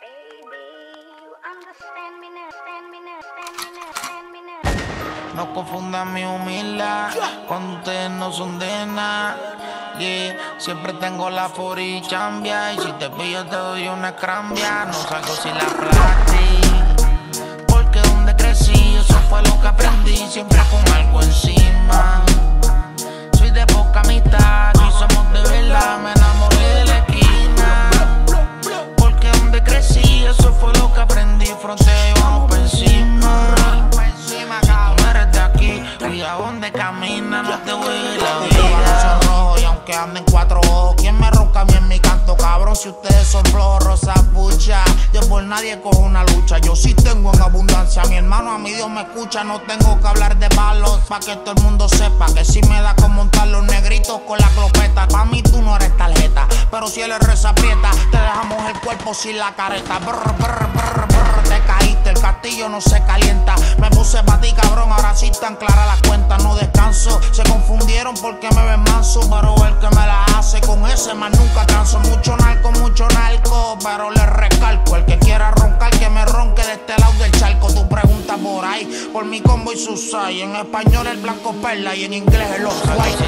No confundan mi humildad cuando ustedes no son de nada. Yeah, siempre tengo la furi chambia. Y si te pillo te doy una crambia. No salgo sin la plati, porque donde crecí eso fue lo que aprendí. Siempre con algo encima. Soy de poca amistad y somos de verdad. Me enamoré de la esquina, porque donde crecí eso fue lo que aprendí. Fronteo, vamos por encima. No eres de aquí, y a donde camina no te voy a la vida. Rojo, y aunque anden cuatro ojos, ¿quién me ronca a mí en mi canto, cabrón? Si ustedes son flojos, rosa pucha. Yo por nadie cojo una lucha, yo sí tengo en abundancia. Mi hermano, a mí Dios me escucha, no tengo que hablar de palos. Pa' que todo el mundo sepa que si me da con montar los negritos con la clopeta. Pa' mí tú no eres tarjeta, pero si él es reza aprieta, te dejamos el cuerpo sin la careta. Brr, brr, brr, brr, te caíste, el castillo no se calienta. Me puse pa' ti, cabrón, ahora sí están claras las cuentas. No descanso, se confundieron porque me ven manso, pero el que me la hace con ese más nunca canso. Mucho narco, pero le recalco. El que quiera roncar, que me ronque de este lado del charco. Tú preguntas por ahí, por mi combo y sus hay. En español el blanco perla y en inglés el off-white.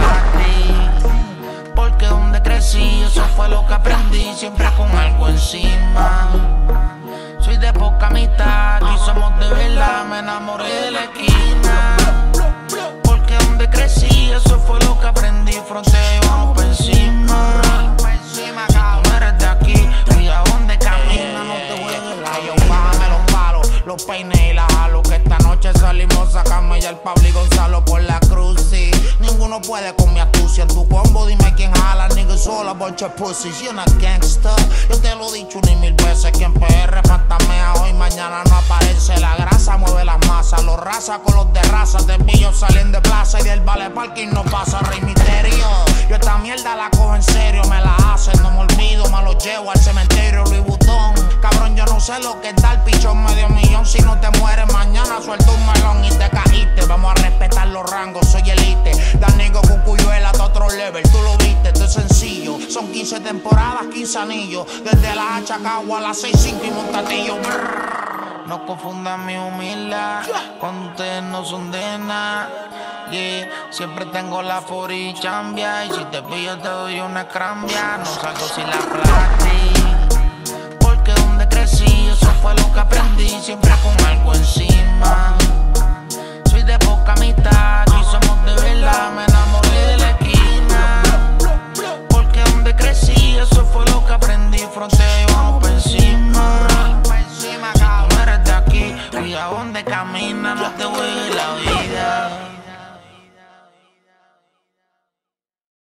Porque donde crecí eso fue lo que aprendí. Siempre con algo encima. Soy de poca amistad y somos de verdad. Me enamoré de la esquina, porque donde crecí eso fue lo que aprendí. Fronteo, vamos por encima. No eres de aquí, y a donde camina no te voy a dejar. Yo bájame los palos, los peines y la jalo. Que esta noche salimos, sacame ya el Pablo y Gonzalo por la cruz, sí. Ninguno puede con mi astucia. En tu combo dime quién jala, nigga, solo a bunch of pussies. You're not gangsta, yo te lo he dicho ni mil veces. Que en PR fantamea hoy, mañana no aparece. La grasa mueve las masas, los raza con los de raza. Te pillo salen de plaza y del vale parking no pasa. Rey Misterio, yo esta mierda la cojo en serio. Me la hacen, no me olvido, me lo llevo al cementerio Louis Vuitton. Cabrón, yo no sé lo que es dar pichón medio millón. Si no te mueres mañana suelto un melón y te caíste. Vamos a respetar los rangos, soy elite. Danigo Cucuyuela hasta otro level, tú lo viste, esto es sencillo. Son 15 temporadas, 15 anillos. Desde la Achacagua a las 6-5 y Montatillo. Brrr. No confundan mi humildad cuando ustedes no son de nada. Yeah, siempre tengo la furi chambia. Y si te pillo te doy una crambia. No salgo sin la plati, porque donde crecí eso fue lo que aprendí. Siempre con algo encima. Soy de poca amistad y somos de verdad. Me enamoré de la esquina, porque donde crecí eso fue lo que aprendí. Fronteo, vamos por encima. No eres de aquí, y a donde camina no te voy a la vida.